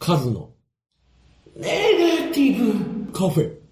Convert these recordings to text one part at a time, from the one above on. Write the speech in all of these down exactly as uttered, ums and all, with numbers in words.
カズのネガティブカフェ。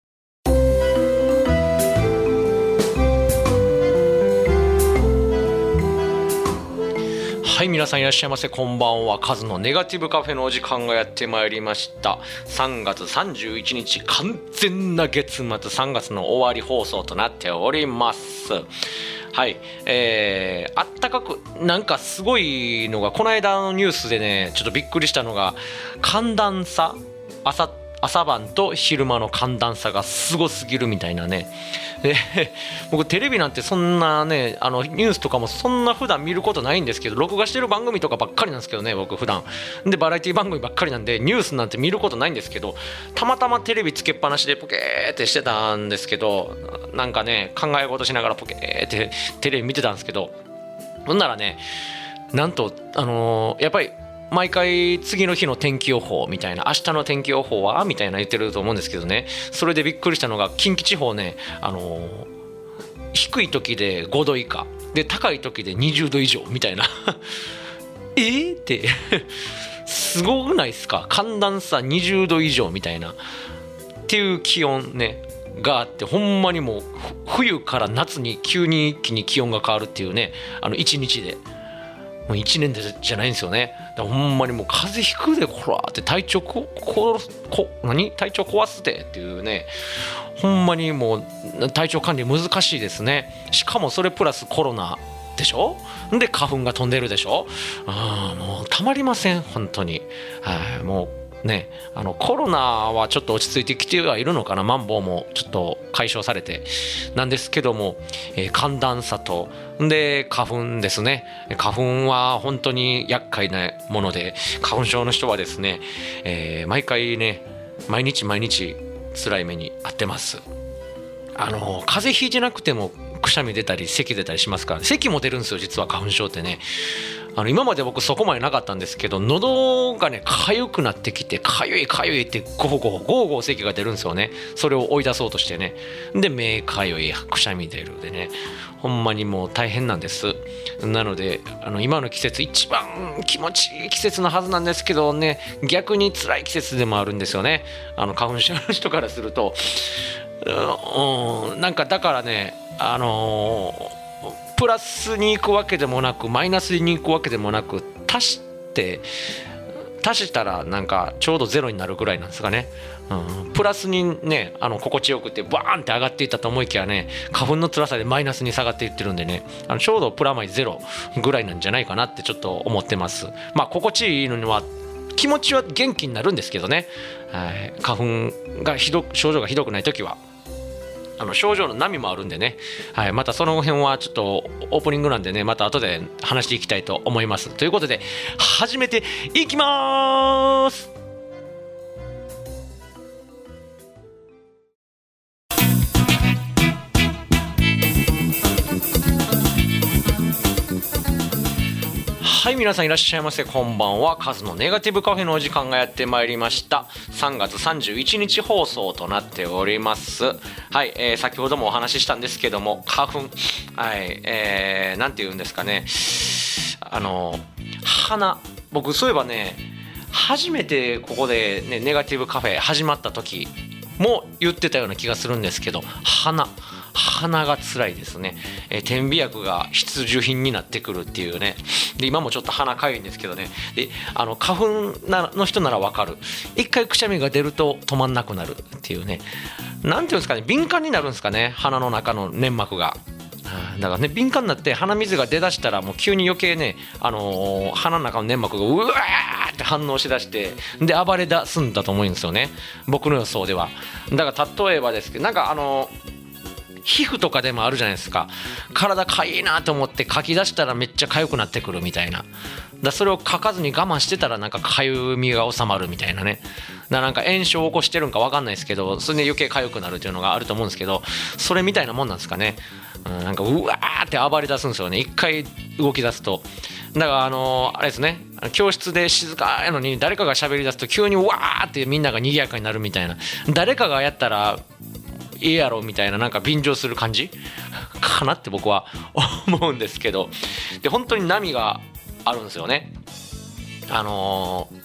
はい、皆さんいらっしゃいませ。こんばんは。カズのネガティブカフェのお時間がやってまいりました。さんがつさんじゅういちにち、完全な月末、さんがつの終わり放送となっております。はい、えー、あったかく、なんかすごいのが、この間のニュースでね、ちょっとびっくりしたのが、寒暖差、朝朝晩と昼間の寒暖差がすごすぎるみたいなね。で僕テレビなんてそんなね、あのニュースとかもそんな普段見ることないんですけど、録画してる番組とかばっかりなんですけどね、僕普段でバラエティ番組ばっかりなんでニュースなんて見ることないんですけど、たまたまテレビつけっぱなしでポケーってしてたんですけど、なんかね考え事しながらポケーってテレビ見てたんですけど、ほんならね、なんとあのー、やっぱり毎回次の日の天気予報みたいな、明日の天気予報はみたいな言ってると思うんですけどね、それでびっくりしたのが近畿地方ね、あのー、低い時でごど以下で高い時でにじゅうど以上みたいなえーってすごくないですか。寒暖差にじゅうど以上みたいなっていう気温ねがあって、ほんまにもう冬から夏に急に一気に気温が変わるっていうね、あのいちにちでもういちねんでじゃないんですよね。だからほんまにもう風邪ひくでこらって体調こここ何体調壊すでっていうね、ほんまにもう体調管理難しいですね。しかもそれプラスコロナでしょ、で花粉が飛んでるでしょ。あーもうたまりません本当に。はい、もうね、あのコロナはちょっと落ち着いてきてはいるのかな、マンボウもちょっと解消されてなんですけども、えー、寒暖差とで花粉ですね。花粉は本当に厄介なもので、花粉症の人はですね、えー、毎回ね毎日毎日辛い目に遭ってます。あの風邪ひいてなくてもくしゃみ出たり咳出たりしますから、咳も出るんですよ実は花粉症ってね。あの今まで僕そこまでなかったんですけど、喉がね痒くなってきて、痒い痒いってゴホゴホゴーゴー咳が出るんですよね。それを追い出そうとしてね、で目痒いくしゃみ出るでね、ほんまにもう大変なんです。なのであの今の季節一番気持ちいい季節のはずなんですけどね、逆に辛い季節でもあるんですよね、あの花粉症の人からすると。うん、なんかだからね、あのープラスに行くわけでもなくマイナスに行くわけでもなく、足して足したらなんかちょうどゼロになるぐらいなんですかね。うん、プラスにね、あの心地よくてバーンって上がっていったと思いきやね、花粉の辛さでマイナスに下がっていってるんでね、あのちょうどプラマイゼロぐらいなんじゃないかなってちょっと思ってます。まあ心地いいのには気持ちは元気になるんですけどね、はい、花粉がひど症状がひどくない時はあの症状の波もあるんでね、はい、またその辺はちょっとオープニングなんでね、また後で話していきたいと思います。ということで始めていきます。はい、皆さんいらっしゃいませ。こんばんは。カズのネガティブカフェのお時間がやってまいりました。さんがつさんじゅういちにち放送となっております。はい、えー、先ほどもお話ししたんですけども、花粉、はい、えー、なんて言うんですかね、あの鼻、僕そういえばね、初めてここで、ね、ネガティブカフェ始まった時も言ってたような気がするんですけど、鼻鼻が辛いですね。えー、点鼻薬が必需品になってくるっていうね。で今もちょっと鼻かゆいんですけどね。であの花粉の人ならわかる。一回くしゃみが出ると止まんなくなるっていうね。なんていうんですかね、敏感になるんですかね、鼻の中の粘膜が。だからね、敏感になって鼻水が出だしたらもう急に余計ね、あのー、鼻の中の粘膜がうわーって反応しだして、で暴れ出すんだと思うんですよね、僕の予想では。だから例えばですけど、なんかあのー皮膚とかでもあるじゃないですか。体かゆいなと思ってかき出したらめっちゃかゆくなってくるみたいな。だそれをかかずに我慢してたらなんかかゆみが収まるみたいなね。だなんか炎症を起こしてるんか分かんないですけど、それで余計かゆくなるっていうのがあると思うんですけど、それみたいなもんなんですかね。うん、なんかうわーって暴れ出すんですよね、一回動き出すと。だからあのー、あれですね、教室で静かやのに誰かが喋り出すと急にうわーってみんなが賑やかになるみたいな。誰かがやったらいいやろみたいな、なんか便乗する感じかなって僕は思うんですけど、で本当に波があるんですよね。あのー、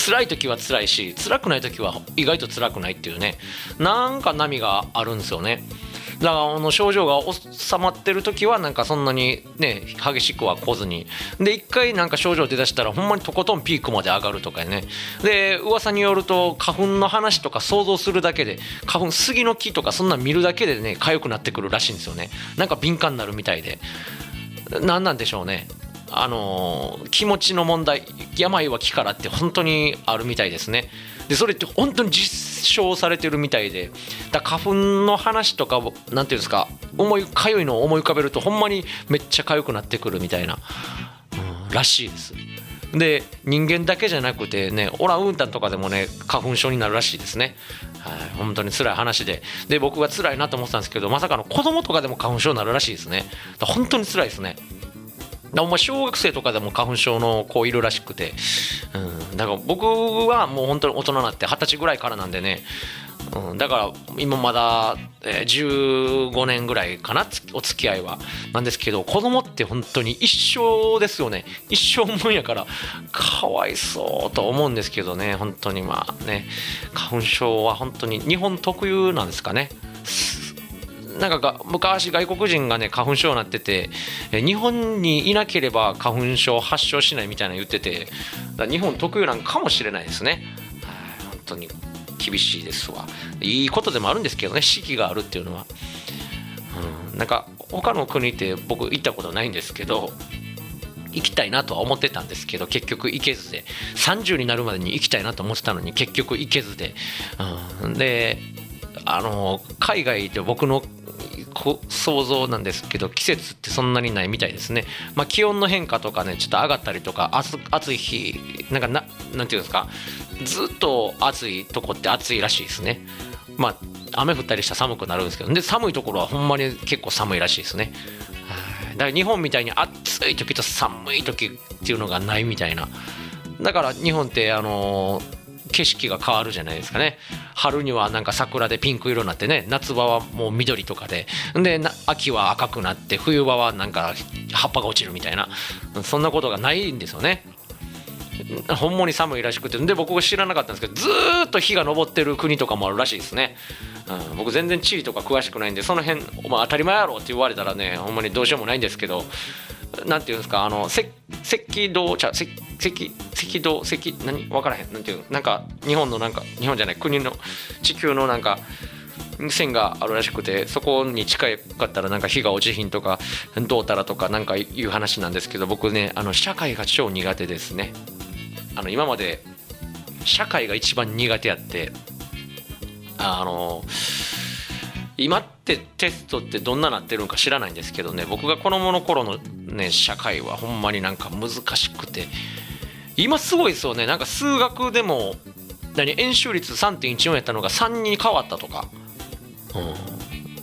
辛い時は辛いし、辛くない時は意外と辛くないっていうね、なんか波があるんですよね。だからあの症状が収まってる時はなんかそんなにね激しくは来ずに、で一回なんか症状出だしたらほんまにとことんピークまで上がるとかね。で噂によると花粉の話とか想像するだけで、花粉杉の木とかそんなん見るだけでね痒くなってくるらしいんですよね。なんか敏感になるみたいで、なんなんでしょうね。あのー、気持ちの問題、病は気からって本当にあるみたいですね。でそれって本当に実証されてるみたいで、だ花粉の話とかなんていうんですか、思いかゆいのを思い浮かべるとほんまにめっちゃかゆくなってくるみたいな、うん、らしいです。で人間だけじゃなくてね、オランウータンとかでもね花粉症になるらしいですね。はい、本当に辛い話で、で僕が辛いなと思ってたんですけど、まさかの子供とかでも花粉症になるらしいですね。だ本当に辛いですね。お前小学生とかでも花粉症の子いるらしくて、うん、だから僕はもう本当に大人になってはたちぐらいからなんでね、うん、だから今まだ、えー、じゅうごねんぐらいかなお付き合いはなんですけど、子供って本当に一生ですよね。一生もんやからかわいそうと思うんですけどね。本当にまあね、花粉症は本当に日本特有なんですかね。なんか昔外国人がね花粉症になってて、日本にいなければ花粉症発症しないみたいなの言ってて、だ日本特有なんかもしれないですね。本当に厳しいですわ。いいことでもあるんですけどね、四季があるっていうのは、うん、なんか他の国って僕行ったことないんですけど、行きたいなとは思ってたんですけど結局行けずで、さんじゅうになるまでに行きたいなと思ってたのに結局行けずで、うん、であの海外で僕の想像なんですけど、季節ってそんなにないみたいですね。まあ、気温の変化とかねちょっと上がったりとか、暑, 暑い日なんか な, なんていうんですか、ずっと暑いとこって暑いらしいですね。まあ雨降ったりしたら寒くなるんですけど、で寒いところはほんまに結構寒いらしいですね。だから日本みたいに暑い時と寒い時っていうのがないみたいな。だから日本ってあのー景色が変わるじゃないですかね。春にはなんか桜でピンク色になってね、夏場はもう緑とかで、で秋は赤くなって、冬場はなんか葉っぱが落ちるみたいな、そんなことがないんですよね。ほんまに寒いらしくて、で僕が知らなかったんですけど、ずーっと日が昇ってる国とかもあるらしいですね。うん、僕全然地理とか詳しくないんで、その辺、まあ、当たり前やろって言われたらねほんまにどうしようもないんですけど、なんていうんですか、あの赤道ちゃ赤赤道赤何分からへん、なんていうなんか日本のなんか日本じゃない国の地球のなんか線があるらしくて、そこに近かったらなんか日が落ちひんとかどうたらとかなんかいう話なんですけど、僕ねあの社会が超苦手ですね。あの今まで社会が一番苦手やって、あの今ってテストってどんななってるのか知らないんですけどね、僕が子供の頃のね社会はほんまになんか難しくて、今すごいですよね。なんか数学でも何円周率 さんてんいちよん やったのがさんに変わったとか、うん、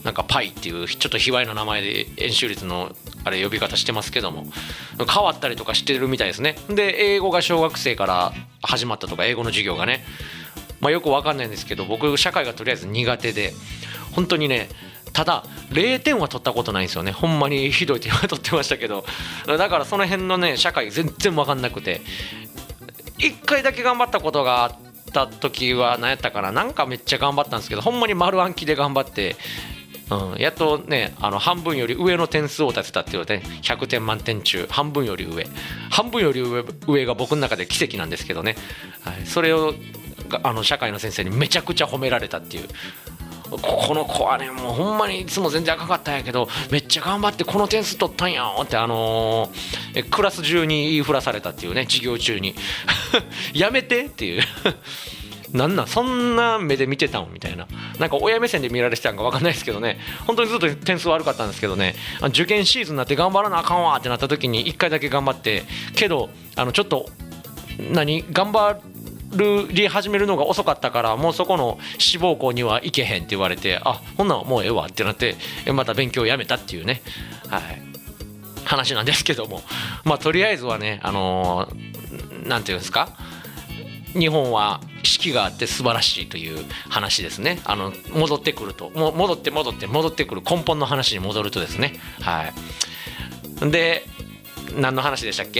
なんかパイっていうちょっと卑猥な名前で円周率のあれ呼び方してますけども、変わったりとかしてるみたいですね。で英語が小学生から始まったとか、英語の授業がね、まあよくわかんないんですけど、僕社会がとりあえず苦手で、本当にね、ただれいてんは取ったことないんですよね。ほんまにひどい点は取ってましたけど、だからその辺のね社会全然分かんなくて、いっかいだけ頑張ったことがあった時は何やったかな、なんかめっちゃ頑張ったんですけど、ほんまに丸暗記で頑張って、うん、やっとねあの半分より上の点数を立てたっていうね、ひゃくてん満点中半分より上半分より 上, 上が僕の中で奇跡なんですけどね、はい、それをあの社会の先生にめちゃくちゃ褒められたっていう。ここの子はねもうほんまにいつも全然赤かったんやけどめっちゃ頑張ってこの点数取ったんやって、あのー、クラス中に言いふらされたっていうね、授業中にやめてっていうなんなんそんな目で見てたんみたいな、なんか親目線で見られてたんか分かんないですけどね、本当にずっと点数悪かったんですけどね、受験シーズンになって頑張らなあかんわってなった時にいっかいだけ頑張って、けどあのちょっと何頑張り始めるのが遅かったからもうそこの志望校には行けへんって言われて、あほんならもうええわってなってまた勉強をやめたっていうね、はい、話なんですけども、まあとりあえずはねあのー、なんていうんですか、日本は四季があって素晴らしいという話ですね。あの戻ってくるとも戻って戻って戻ってくる根本の話に戻るとですね、はい。で何の話でしたっけ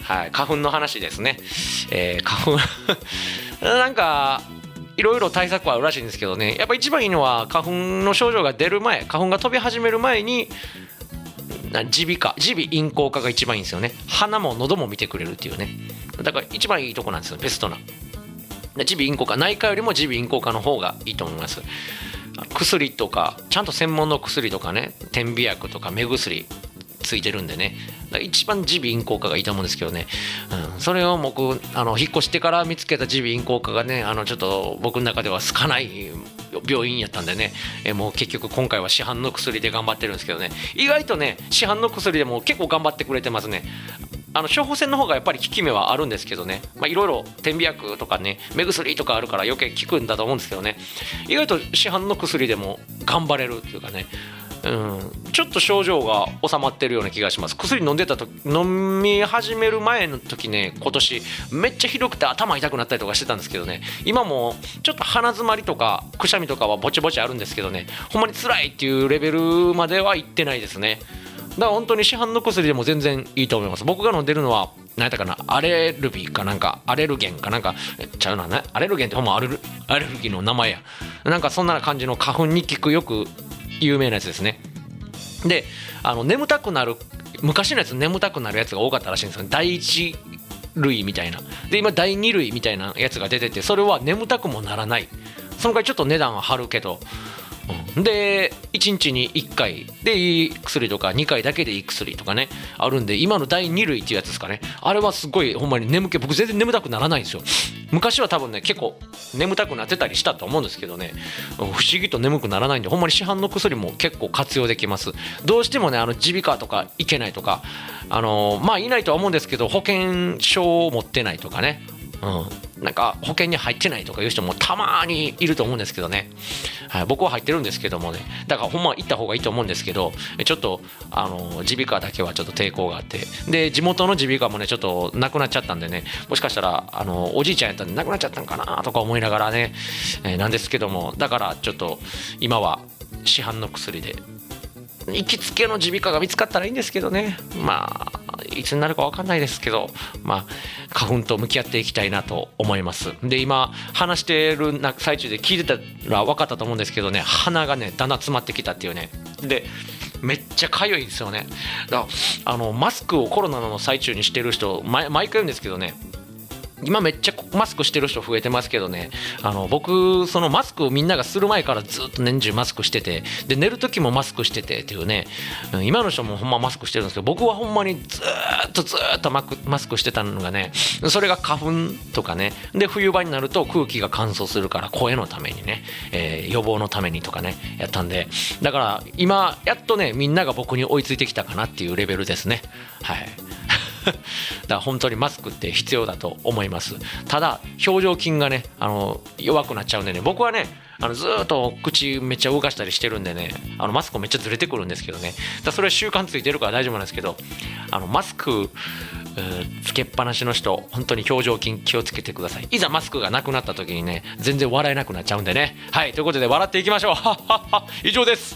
はい、花粉の話ですね、えー、花粉なんかいろいろ対策はあるらしいんですけどね、やっぱ一番いいのは花粉の症状が出る前、花粉が飛び始める前に耳鼻科、耳鼻咽喉科が一番いいんですよね。鼻も喉も見てくれるっていうね、だから一番いいとこなんですよ、ベストな。耳鼻咽喉科、内科よりも耳鼻咽喉科の方がいいと思います。薬とかちゃんと専門の薬とかね、点鼻薬とか目薬ついてるんでね、一番耳鼻咽喉科がいいと思うんですけどね、うん、それを僕あの引っ越してから見つけた耳鼻咽喉科がね、あのちょっと僕の中では少ない病院やったんでね、えもう結局今回は市販の薬で頑張ってるんですけどね、意外とね市販の薬でも結構頑張ってくれてますね。あの処方箋の方がやっぱり効き目はあるんですけどね、いろいろ点鼻薬とかね目薬とかあるから余計効くんだと思うんですけどね、意外と市販の薬でも頑張れるっていうかね、うん、ちょっと症状が収まってるような気がします。薬飲んでた時、飲み始める前の時ね、今年めっちゃひどくて頭痛くなったりとかしてたんですけどね、今もちょっと鼻詰まりとかくしゃみとかはぼちぼちあるんですけどね、ほんまに辛いっていうレベルまではいってないですね。だから本当に市販の薬でも全然いいと思います。僕が飲んでるのは何やったかな、アレルビーかなんかアレルゲンかなんかちゃうな、ね、アレルゲンってほんまアレルアレルギーの名前や、なんかそんな感じの花粉に効くよく有名なやつですね。で、あの眠たくなる、昔のやつ眠たくなるやつが多かったらしいんですよね。第一類みたいなで、今第二類みたいなやつが出てて、それは眠たくもならない、その回ちょっと値段は張るけど、うん、でいちにちにいっかいでいい薬とかにかいだけでいい薬とかねあるんで、今のだいに類っていうやつですかね、あれはすごいほんまに眠気、僕全然眠たくならないんですよ。昔は多分ね結構眠たくなってたりしたと思うんですけどね、不思議と眠くならないんで、ほんまに市販の薬も結構活用できます。どうしてもねあの耳鼻科とか行けないとか、あのー、まあいないとは思うんですけど保険証を持ってないとかね、うん、なんか保険に入ってないとかいう人もたまにいると思うんですけどね、はい、僕は入ってるんですけどもね、だからほんまは行った方がいいと思うんですけど、ちょっとあの耳鼻科だけはちょっと抵抗があって、で地元の耳鼻科もねちょっとなくなっちゃったんでね、もしかしたらあのおじいちゃんやったんでなくなっちゃったんかなとか思いながらね、えー、なんですけども、だからちょっと今は市販の薬で行きつけの耳鼻科が見つかったらいいんですけどね、まあいつになるか分かんないですけど、まあ花粉と向き合っていきたいなと思います。で今話してる最中で聞いてたら分かったと思うんですけどね、鼻がねだんだん詰まってきたっていうね、でめっちゃかゆいですよね。だからあのマスクをコロナの最中にしてる人毎回言うんですけどね、今めっちゃマスクしてる人増えてますけどね、あの僕そのマスクをみんながする前からずっと年中マスクしてて、で寝る時もマスクしててっていうね、今の人もほんまマスクしてるんですけど、僕はほんまにずっとずっとマスクしてたのがね、それが花粉とかね、で冬場になると空気が乾燥するから声のためにね、えー、予防のためにとかねやったんで、だから今やっとねみんなが僕に追いついてきたかなっていうレベルですね。はいだから本当にマスクって必要だと思います。ただ表情筋がねあの弱くなっちゃうんでね、僕はねあのずっと口めっちゃ動かしたりしてるんでね、あのマスクめっちゃずれてくるんですけどね、だそれは習慣ついてるから大丈夫なんですけど、あのマスクつけっぱなしの人本当に表情筋気をつけてください。いざマスクがなくなった時にね全然笑えなくなっちゃうんでね。はい、ということで笑っていきましょう。はっはっは、以上です。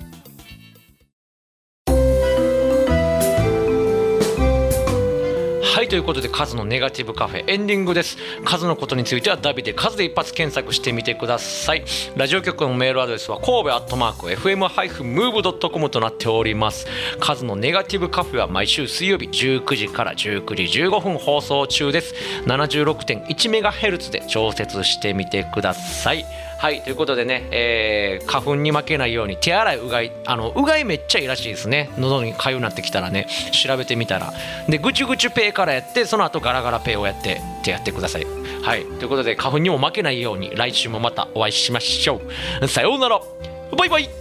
はい、ということでカズのネガティブカフェエンディングです。カズのことについてはダビでカズで一発検索してみてください。ラジオ局のメールアドレスは神戸アットマーク エフエム ハイフン ムーブ ドットコム となっております。カズのネガティブカフェは毎週水曜日じゅうくじからじゅうくじじゅうごふん放送中です。 ななじゅうろくてんいちメガヘルツ で調節してみてください。はい、ということでね、えー、花粉に負けないように手洗いうがい、あのうがいめっちゃいいらしいですね。喉にかゆくなってきたらね調べてみたら、でぐちゅぐちゅペーからやって、その後ガラガラペーをやってってやってください。はい、ということで花粉にも負けないように来週もまたお会いしましょう。さようなら、バイバイ。